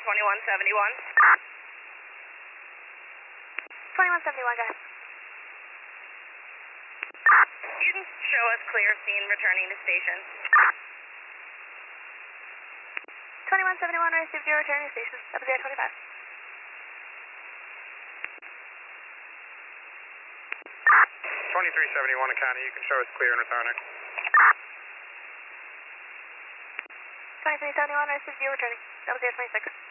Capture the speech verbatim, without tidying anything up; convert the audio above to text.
twenty-one seventy-one. twenty-one seventy-one, guys. You can show us clear scene returning to station. twenty-one seventy-one, received your returning to station. W Z I twenty-five. twenty-three seventy-one, Accounting, you can show us clear and returning. twenty-three seventy-one, received your returning. W Z I twenty-six.